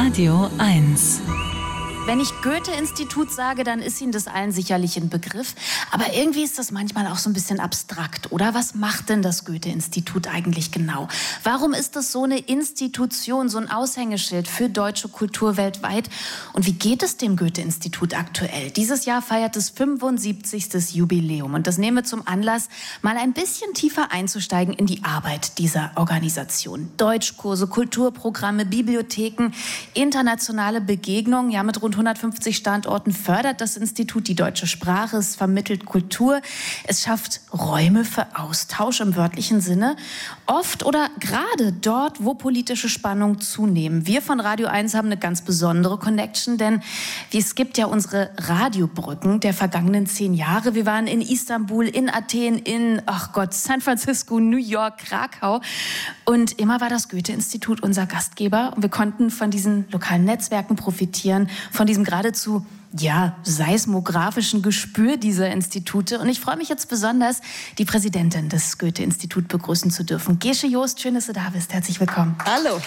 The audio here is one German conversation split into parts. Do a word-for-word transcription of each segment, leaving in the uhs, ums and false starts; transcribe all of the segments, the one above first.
Radio eins. Wenn ich Goethe-Institut sage, dann ist Ihnen das allen sicherlich ein Begriff. Aber irgendwie ist das manchmal auch so ein bisschen abstrakt, oder? Was macht denn das Goethe-Institut eigentlich genau? Warum ist das so eine Institution, so ein Aushängeschild für deutsche Kultur weltweit? Und wie geht es dem Goethe-Institut aktuell? Dieses Jahr feiert es fünfundsiebzigste Jubiläum. Und das nehmen wir zum Anlass, mal ein bisschen tiefer einzusteigen in die Arbeit dieser Organisation. Deutschkurse, Kulturprogramme, Bibliotheken, internationale Begegnungen, ja, mit rund hundertfünfzig Standorten fördert das Institut die deutsche Sprache, es vermittelt Kultur, es schafft Räume für Austausch im wörtlichen Sinne, oft oder gerade dort, wo politische Spannungen zunehmen. Wir von Radio eins haben eine ganz besondere Connection, denn es gibt ja unsere Radiobrücken der vergangenen zehn Jahre. Wir waren in Istanbul, in Athen, in, ach Gott, San Francisco, New York, Krakau und immer war das Goethe-Institut unser Gastgeber und wir konnten von diesen lokalen Netzwerken profitieren, von diesem geradezu, ja, seismografischen Gespür dieser Institute. Und ich freue mich jetzt besonders, die Präsidentin des Goethe-Instituts begrüßen zu dürfen. Gesche Joost, schön, dass du da bist. Herzlich willkommen. Hallo.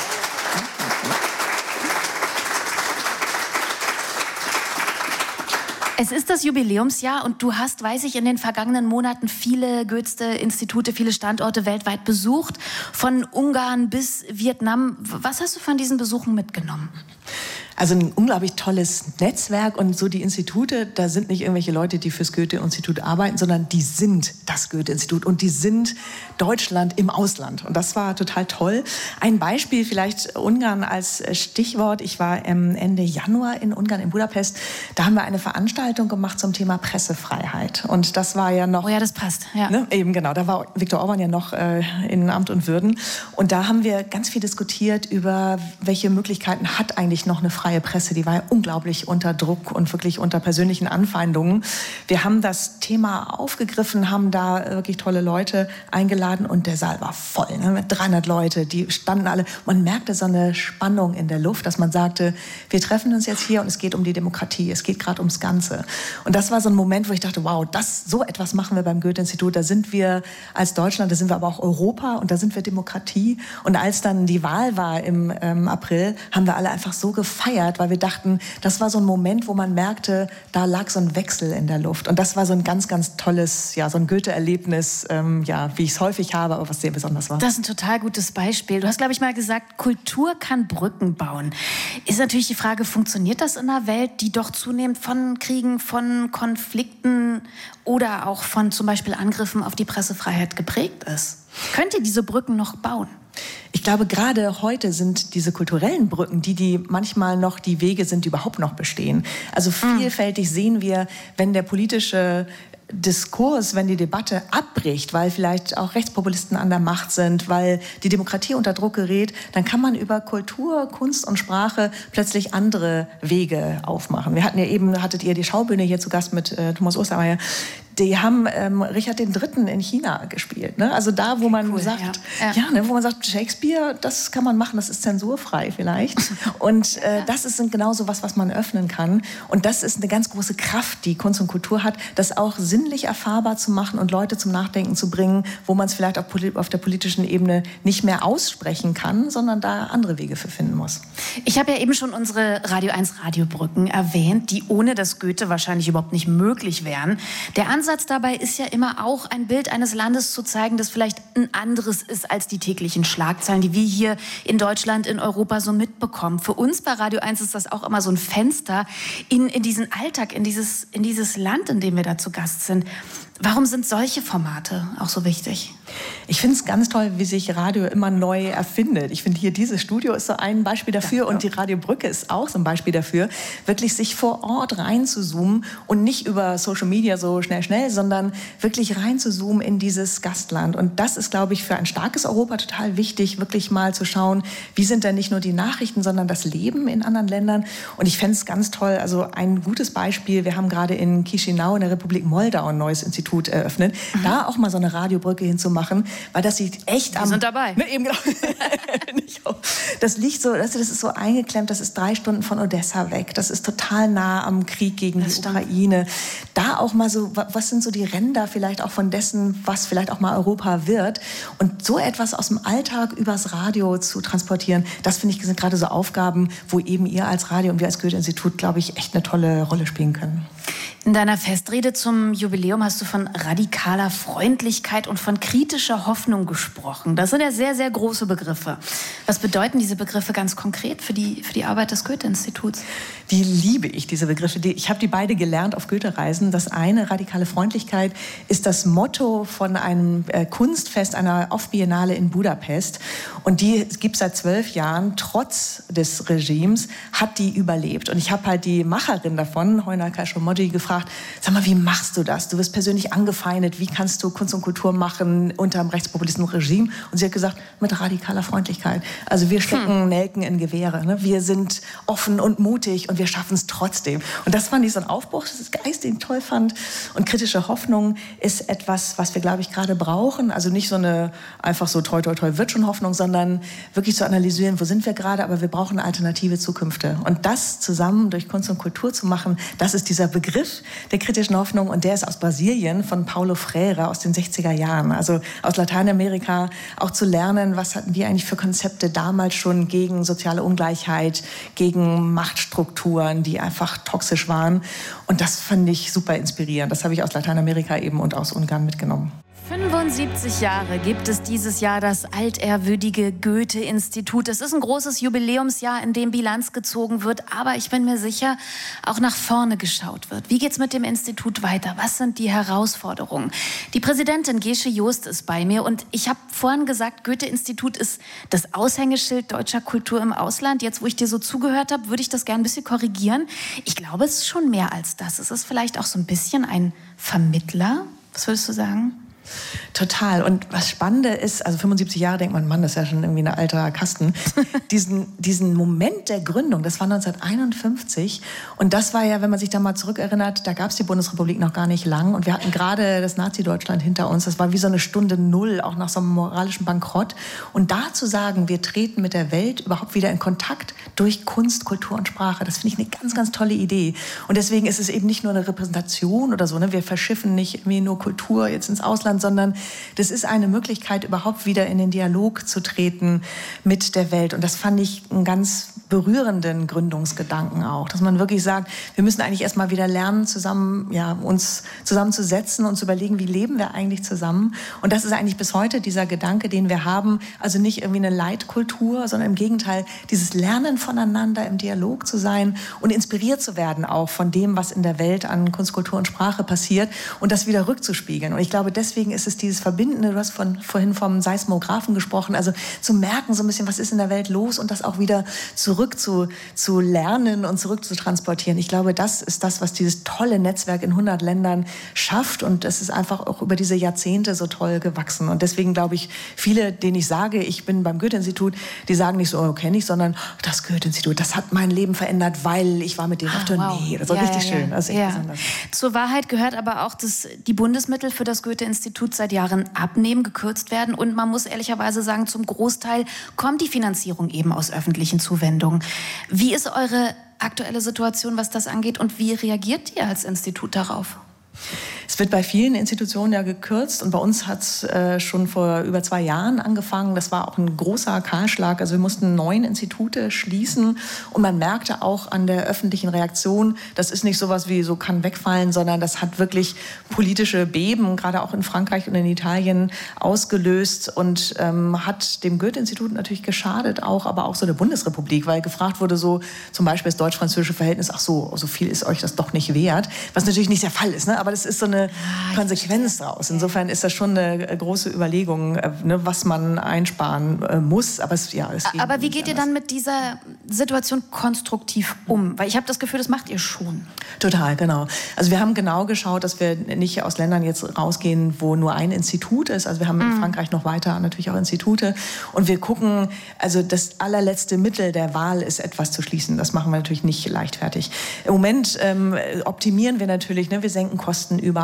Es ist das Jubiläumsjahr und du hast, weiß ich, in den vergangenen Monaten viele Goethe-Institute, viele Standorte weltweit besucht, von Ungarn bis Vietnam. Was hast du von diesen Besuchen mitgenommen? Also ein unglaublich tolles Netzwerk und so die Institute, da sind nicht irgendwelche Leute, die fürs Goethe-Institut arbeiten, sondern die sind das Goethe-Institut und die sind Deutschland im Ausland. Und das war total toll. Ein Beispiel vielleicht Ungarn als Stichwort. Ich war Ende Januar in Ungarn, in Budapest. Da haben wir eine Veranstaltung gemacht zum Thema Pressefreiheit. Und das war ja noch... Oh ja, das passt. Ja. Ne, eben genau, da war Viktor Orban ja noch äh, in Amt und Würden. Und da haben wir ganz viel diskutiert über, welche Möglichkeiten hat eigentlich noch eine freie Presse, die war ja unglaublich unter Druck und wirklich unter persönlichen Anfeindungen. Wir haben das Thema aufgegriffen, haben da wirklich tolle Leute eingeladen und der Saal war voll, ne, mit dreihundert Leute, die standen alle. Man merkte so eine Spannung in der Luft, dass man sagte, wir treffen uns jetzt hier und es geht um die Demokratie, es geht gerade ums Ganze. Und das war so ein Moment, wo ich dachte, wow, das, so etwas machen wir beim Goethe-Institut, da sind wir als Deutschland, da sind wir aber auch Europa und da sind wir Demokratie. Und als dann die Wahl war im ähm, April, haben wir alle einfach so gefeiert, weil wir dachten, das war so ein Moment, wo man merkte, da lag so ein Wechsel in der Luft. Und das war so ein ganz, ganz tolles, ja, so ein Goethe-Erlebnis, ähm, ja, wie ich es häufig habe, aber was sehr besonders war. Das ist ein total gutes Beispiel. Du hast, glaube ich, mal gesagt, Kultur kann Brücken bauen. Ist natürlich die Frage, funktioniert das in einer Welt, die doch zunehmend von Kriegen, von Konflikten oder auch von zum Beispiel Angriffen auf die Pressefreiheit geprägt ist? Könnt ihr diese Brücken noch bauen? Ich glaube, gerade heute sind diese kulturellen Brücken, die, die manchmal noch die Wege sind, die überhaupt noch bestehen. Also vielfältig sehen wir, wenn der politische Diskurs, wenn die Debatte abbricht, weil vielleicht auch Rechtspopulisten an der Macht sind, weil die Demokratie unter Druck gerät, dann kann man über Kultur, Kunst und Sprache plötzlich andere Wege aufmachen. Wir hatten ja eben, hattet ihr die Schaubühne hier zu Gast mit äh, Thomas Ostermeier. Die haben ähm, Richard den Dritten in China gespielt. Ne? Also da, wo man cool, sagt, ja. Ja, ne, wo man sagt, Shakespeare, das kann man machen, das ist zensurfrei vielleicht. Und äh, das ist genau so was, was man öffnen kann. Und das ist eine ganz große Kraft, die Kunst und Kultur hat, das auch sinnlich erfahrbar zu machen und Leute zum Nachdenken zu bringen, wo man es vielleicht auf, auf der politischen Ebene nicht mehr aussprechen kann, sondern da andere Wege für finden muss. Ich habe ja eben schon unsere Radio eins Radiobrücken erwähnt, die ohne das Goethe wahrscheinlich überhaupt nicht möglich wären. Der Ansatz dabei ist ja immer auch, ein Bild eines Landes zu zeigen, das vielleicht ein anderes ist als die täglichen Schlagzeilen, die wir hier in Deutschland, in Europa so mitbekommen. Für uns bei Radio eins ist das auch immer so ein Fenster in, in diesen Alltag, in dieses, in dieses Land, in dem wir da zu Gast sind. Warum sind solche Formate auch so wichtig? Ich finde es ganz toll, wie sich Radio immer neu erfindet. Ich finde hier dieses Studio ist so ein Beispiel dafür, ja, und die Radiobrücke ist auch so ein Beispiel dafür, wirklich sich vor Ort reinzuzoomen und nicht über Social Media so schnell, schnell, sondern wirklich reinzuzoomen in dieses Gastland. Und das ist, glaube ich, für ein starkes Europa total wichtig, wirklich mal zu schauen, wie sind denn nicht nur die Nachrichten, sondern das Leben in anderen Ländern. Und ich fände es ganz toll, also ein gutes Beispiel, wir haben gerade in Chișinău in der Republik Moldau ein neues Institut Goethe-Institut eröffnet, mhm. da auch mal so eine Radiobrücke hinzumachen, weil das sieht echt Wir am... Wir sind dabei. Ne, eben genau. Das liegt so, das ist so eingeklemmt, das ist drei Stunden von Odessa weg, das ist total nah am Krieg gegen das die stimmt. Ukraine. Da auch mal so, was sind so die Ränder vielleicht auch von dessen, was vielleicht auch mal Europa wird, und so etwas aus dem Alltag übers Radio zu transportieren, das finde ich, sind gerade so Aufgaben, wo eben ihr als Radio und wir als Goethe-Institut, glaube ich, echt eine tolle Rolle spielen können. In deiner Festrede zum Jubiläum hast du von radikaler Freundlichkeit und von kritischer Hoffnung gesprochen. Das sind ja sehr, sehr große Begriffe. Was bedeuten diese Begriffe ganz konkret für die, für die Arbeit des Goethe-Instituts? Die liebe ich, diese Begriffe. Die, ich habe die beide gelernt auf Goethe-Reisen. Das eine, radikale Freundlichkeit, ist das Motto von einem äh, Kunstfest, einer Off-Biennale in Budapest. Und die gibt es seit zwölf Jahren, trotz des Regimes, hat die überlebt. Und ich habe halt die Macherin davon, Heuna Khashoggi, gefragt, sag mal, wie machst du das? Du wirst persönlich angefeindet. Wie kannst du Kunst und Kultur machen unter einem rechtspopulistischen Regime? Und sie hat gesagt, mit radikaler Freundlichkeit. Also wir stecken hm. Nelken in Gewehre. Ne? Wir sind offen und mutig und wir schaffen es trotzdem. Und das fand ich so ein Aufbruch, das ist Geist, den ich toll fand. Und kritische Hoffnung ist etwas, was wir, glaube ich, gerade brauchen. Also nicht so eine einfach so toi, toi, toi, wird schon Hoffnung, sondern wirklich zu analysieren, wo sind wir gerade, aber wir brauchen alternative Zukünfte. Und das zusammen durch Kunst und Kultur zu machen, das ist dieser Begriff der kritischen Hoffnung, und der ist aus Brasilien von Paulo Freire aus den sechziger Jahren. Also aus Lateinamerika auch zu lernen, was hatten wir eigentlich für Konzepte damals schon gegen soziale Ungleichheit, gegen Machtstrukturen, die einfach toxisch waren. Und das fand ich super inspirierend. Das habe ich aus Lateinamerika eben und aus Ungarn mitgenommen. fünfundsiebzig Jahre gibt es dieses Jahr das altehrwürdige Goethe-Institut. Es ist ein großes Jubiläumsjahr, in dem Bilanz gezogen wird, aber ich bin mir sicher, auch nach vorne geschaut wird. Wie geht's mit dem Institut weiter? Was sind die Herausforderungen? Die Präsidentin Gesche Joost ist bei mir, und ich habe vorhin gesagt, Goethe-Institut ist das Aushängeschild deutscher Kultur im Ausland. Jetzt, wo ich dir so zugehört habe, würde ich das gerne ein bisschen korrigieren. Ich glaube, es ist schon mehr als das. Es ist vielleicht auch so ein bisschen ein Vermittler. Was würdest du sagen? Total. Und was Spannende ist, also fünfundsiebzig Jahre, denkt man, Mann, das ist ja schon irgendwie ein alter Kasten. diesen, diesen Moment der Gründung, das war neunzehnhunderteinundfünfzig. Und das war ja, wenn man sich da mal zurückerinnert, da gab es die Bundesrepublik noch gar nicht lang. Und wir hatten gerade das Nazi-Deutschland hinter uns. Das war wie so eine Stunde Null, auch nach so einem moralischen Bankrott. Und da zu sagen, wir treten mit der Welt überhaupt wieder in Kontakt durch Kunst, Kultur und Sprache, das finde ich eine ganz, ganz tolle Idee. Und deswegen ist es eben nicht nur eine Repräsentation oder so, ne? Wir verschiffen nicht irgendwie nur Kultur jetzt ins Ausland, sondern das ist eine Möglichkeit, überhaupt wieder in den Dialog zu treten mit der Welt. Und das fand ich einen ganz berührenden Gründungsgedanken auch, dass man wirklich sagt, wir müssen eigentlich erst mal wieder lernen, zusammen, ja, uns zusammenzusetzen und zu überlegen, wie leben wir eigentlich zusammen. Und das ist eigentlich bis heute dieser Gedanke, den wir haben, also nicht irgendwie eine Leitkultur, sondern im Gegenteil, dieses Lernen voneinander, im Dialog zu sein und inspiriert zu werden auch von dem, was in der Welt an Kunst, Kultur und Sprache passiert, und das wieder rückzuspiegeln. Und ich glaube, deswegen ist es dieses Verbindende, du hast von, vorhin vom Seismographen gesprochen, also zu merken so ein bisschen, was ist in der Welt los, und das auch wieder zurück zu, zu lernen und zurück zu transportieren. Ich glaube, das ist das, was dieses tolle Netzwerk in hundert Ländern schafft, und es ist einfach auch über diese Jahrzehnte so toll gewachsen. Und deswegen glaube ich, viele, denen ich sage, ich bin beim Goethe-Institut, die sagen nicht so, oh, kenne ich, sondern das Goethe-Institut, das hat mein Leben verändert, weil ich war mit denen ah, auf Tournee. Wow. Das war ja, richtig ja, schön. Das ist echt ja. besonders. Zur Wahrheit gehört aber auch, dass die Bundesmittel für das Goethe-Institut seit Jahren abnehmen, gekürzt werden, und man muss ehrlicherweise sagen, zum Großteil kommt die Finanzierung eben aus öffentlichen Zuwendungen. Wie ist eure aktuelle Situation, was das angeht, und wie reagiert ihr als Institut darauf? Es wird bei vielen Institutionen ja gekürzt, und bei uns hat es äh, schon vor über zwei Jahren angefangen. Das war auch ein großer Kahlschlag. Also wir mussten neun Institute schließen, und man merkte auch an der öffentlichen Reaktion, das ist nicht sowas wie so kann wegfallen, sondern das hat wirklich politische Beben, gerade auch in Frankreich und in Italien, ausgelöst und ähm, hat dem Goethe-Institut natürlich geschadet, auch, aber auch so der Bundesrepublik, weil gefragt wurde so, zum Beispiel das deutsch-französische Verhältnis, ach so, so viel ist euch das doch nicht wert, was natürlich nicht der Fall ist, ne? Aber das ist so eine Konsequenz daraus. Insofern ist das schon eine große Überlegung, ne, was man einsparen äh, muss. Aber, es, ja, es Aber wie geht ihr dann mit dieser Situation konstruktiv um? Weil ich habe das Gefühl, das macht ihr schon. Total, genau. Also wir haben genau geschaut, dass wir nicht aus Ländern jetzt rausgehen, wo nur ein Institut ist. Also wir haben mhm. in Frankreich noch weiter natürlich auch Institute. Und wir gucken, also das allerletzte Mittel der Wahl ist, etwas zu schließen. Das machen wir natürlich nicht leichtfertig. Im Moment ähm, optimieren wir natürlich, ne, wir senken Kosten überall.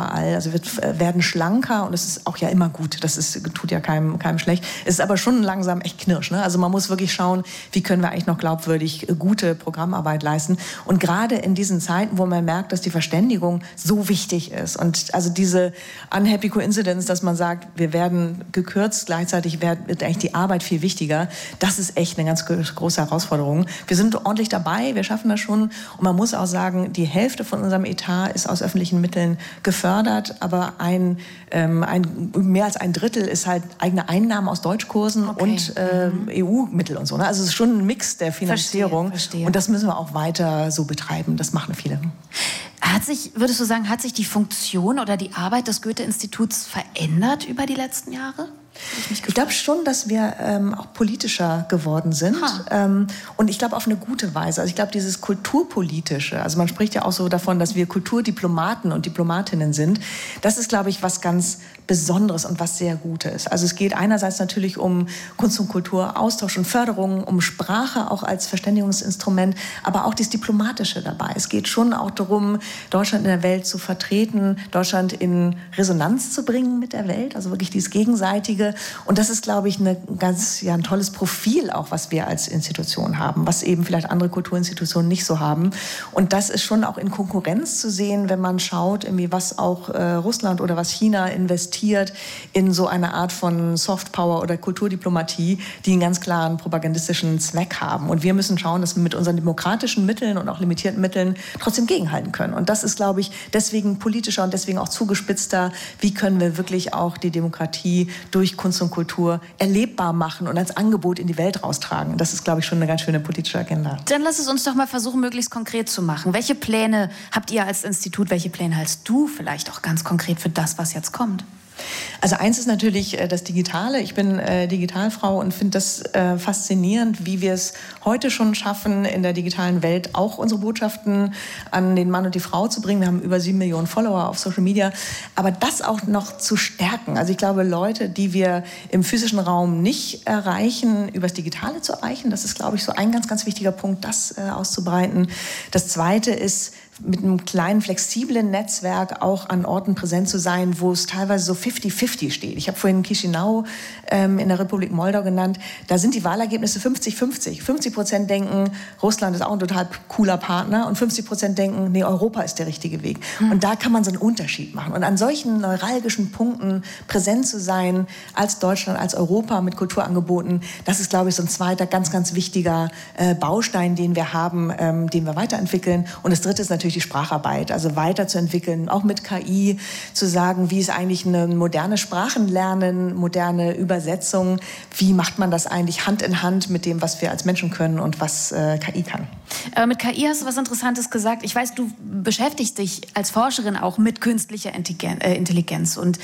überall. Also wir werden schlanker und es ist auch ja immer gut. Das ist, tut ja keinem, keinem schlecht. Es ist aber schon langsam echt knirsch. Ne? Also man muss wirklich schauen, wie können wir eigentlich noch glaubwürdig gute Programmarbeit leisten. Und gerade in diesen Zeiten, wo man merkt, dass die Verständigung so wichtig ist und also diese unhappy coincidence, dass man sagt, wir werden gekürzt, gleichzeitig wird eigentlich die Arbeit viel wichtiger. Das ist echt eine ganz große Herausforderung. Wir sind ordentlich dabei, wir schaffen das schon. Und man muss auch sagen, die Hälfte von unserem Etat ist aus öffentlichen Mitteln gefördert, aber ein, ähm, ein, mehr als ein Drittel ist halt eigene Einnahmen aus Deutschkursen okay. und äh, mhm. E U-Mittel und so. Ne? Also es ist schon ein Mix der Finanzierung. Verstehe, verstehe. Und das müssen wir auch weiter so betreiben. Das machen viele. Hat sich, würdest du sagen, hat sich die Funktion oder die Arbeit des Goethe-Instituts verändert über die letzten Jahre? Ich, ich glaube schon, dass wir ähm, auch politischer geworden sind ähm, und ich glaube auf eine gute Weise. Also ich glaube dieses Kulturpolitische, also man spricht ja auch so davon, dass wir Kulturdiplomaten und Diplomatinnen sind. Das ist, glaube ich, was ganz Besonderes und was sehr Gutes. Also es geht einerseits natürlich um Kunst und Kultur, Austausch und Förderung, um Sprache auch als Verständigungsinstrument, aber auch das Diplomatische dabei. Es geht schon auch darum, Deutschland in der Welt zu vertreten, Deutschland in Resonanz zu bringen mit der Welt, also wirklich dieses Gegenseitige. Und das ist, glaube ich, eine ganz, ja, ein tolles Profil auch, was wir als Institution haben, was eben vielleicht andere Kulturinstitutionen nicht so haben. Und das ist schon auch in Konkurrenz zu sehen, wenn man schaut, irgendwie was auch äh, Russland oder was China investiert in so eine Art von Softpower oder Kulturdiplomatie, die einen ganz klaren propagandistischen Zweck haben. Und wir müssen schauen, dass wir mit unseren demokratischen Mitteln und auch limitierten Mitteln trotzdem gegenhalten können. Und das ist, glaube ich, deswegen politischer und deswegen auch zugespitzter. Wie können wir wirklich auch die Demokratie durch Kunst und Kultur erlebbar machen und als Angebot in die Welt raustragen? Das ist, glaube ich, schon eine ganz schöne politische Agenda. Dann lass es uns doch mal versuchen, möglichst konkret zu machen. Welche Pläne habt ihr als Institut, welche Pläne hältst du vielleicht auch ganz konkret für das, was jetzt kommt? Also eins ist natürlich äh, das Digitale. Ich bin äh, Digitalfrau und finde das äh, faszinierend, wie wir es heute schon schaffen, in der digitalen Welt auch unsere Botschaften an den Mann und die Frau zu bringen. Wir haben über sieben Millionen Follower auf Social Media. Aber das auch noch zu stärken. Also ich glaube, Leute, die wir im physischen Raum nicht erreichen, übers Digitale zu erreichen, das ist, glaube ich, so ein ganz, ganz wichtiger Punkt, das äh, auszubreiten. Das Zweite ist, mit einem kleinen, flexiblen Netzwerk auch an Orten präsent zu sein, wo es teilweise so fifty fifty steht. Ich habe vorhin Chișinău ähm, in der Republik Moldau genannt. Da sind die Wahlergebnisse fünfzig fünfzig. fünfzig Prozent denken, Russland ist auch ein total cooler Partner und fünfzig Prozent denken, nee, Europa ist der richtige Weg. Mhm. Und da kann man so einen Unterschied machen. Und an solchen neuralgischen Punkten präsent zu sein, als Deutschland, als Europa mit Kulturangeboten, das ist, glaube ich, so ein zweiter ganz, ganz wichtiger äh, Baustein, den wir haben, ähm, den wir weiterentwickeln. Und das Dritte ist natürlich die Spracharbeit, also weiterzuentwickeln, auch mit K I, zu sagen, wie ist eigentlich eine moderne Sprachenlernen, moderne Übersetzung, wie macht man das eigentlich Hand in Hand mit dem, was wir als Menschen können und was äh, K I kann. Aber mit K I hast du was Interessantes gesagt. Ich weiß, du beschäftigst dich als Forscherin auch mit künstlicher Intelligenz und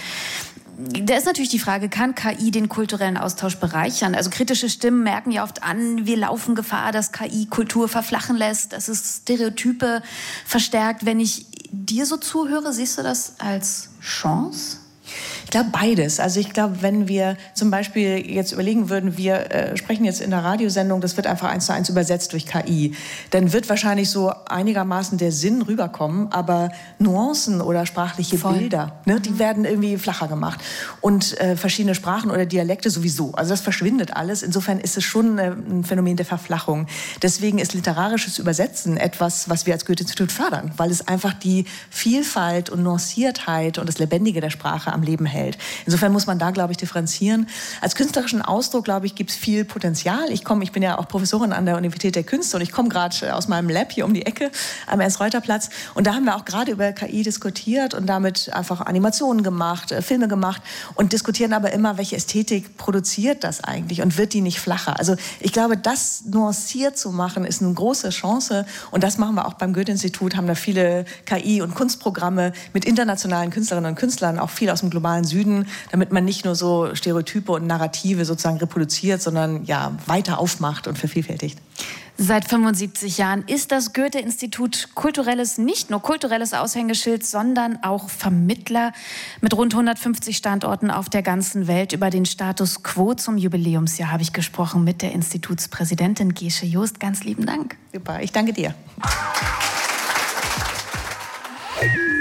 da ist natürlich die Frage, kann K I den kulturellen Austausch bereichern? Also kritische Stimmen merken ja oft an, wir laufen Gefahr, dass K I Kultur verflachen lässt, dass es Stereotype verstärkt. Wenn ich dir so zuhöre, siehst du das als Chance? Ich glaube beides. Also ich glaube, wenn wir zum Beispiel jetzt überlegen würden, wir äh, sprechen jetzt in der Radiosendung, das wird einfach eins zu eins übersetzt durch K I, dann wird wahrscheinlich so einigermaßen der Sinn rüberkommen, aber Nuancen oder sprachliche Voll. Bilder, ne, die werden irgendwie flacher gemacht. Und äh, verschiedene Sprachen oder Dialekte sowieso. Also das verschwindet alles. Insofern ist es schon äh, ein Phänomen der Verflachung. Deswegen ist literarisches Übersetzen etwas, was wir als Goethe-Institut fördern, weil es einfach die Vielfalt und Nuanciertheit und das Lebendige der Sprache am Leben hält. Insofern muss man da, glaube ich, differenzieren. Als künstlerischen Ausdruck, glaube ich, gibt es viel Potenzial. Ich komme, ich bin ja auch Professorin an der Universität der Künste und ich komme gerade aus meinem Lab hier um die Ecke am Ernst-Reuter-Platz und da haben wir auch gerade über K I diskutiert und damit einfach Animationen gemacht, äh, Filme gemacht und diskutieren aber immer, welche Ästhetik produziert das eigentlich und wird die nicht flacher? Also ich glaube, das nuanciert zu machen, ist eine große Chance und das machen wir auch beim Goethe-Institut, haben da viele K I- und Kunstprogramme mit internationalen Künstlerinnen und Künstlern, auch viel aus dem globalen Süden, damit man nicht nur so Stereotype und Narrative sozusagen reproduziert, sondern ja weiter aufmacht und vervielfältigt. Seit fünfundsiebzig Jahren ist das Goethe-Institut kulturelles, nicht nur kulturelles Aushängeschild, sondern auch Vermittler mit rund hundertfünfzig Standorten auf der ganzen Welt. Über den Status quo zum Jubiläumsjahr habe ich gesprochen mit der Institutspräsidentin Gesche Joost. Ganz lieben Dank. Super, ich danke dir.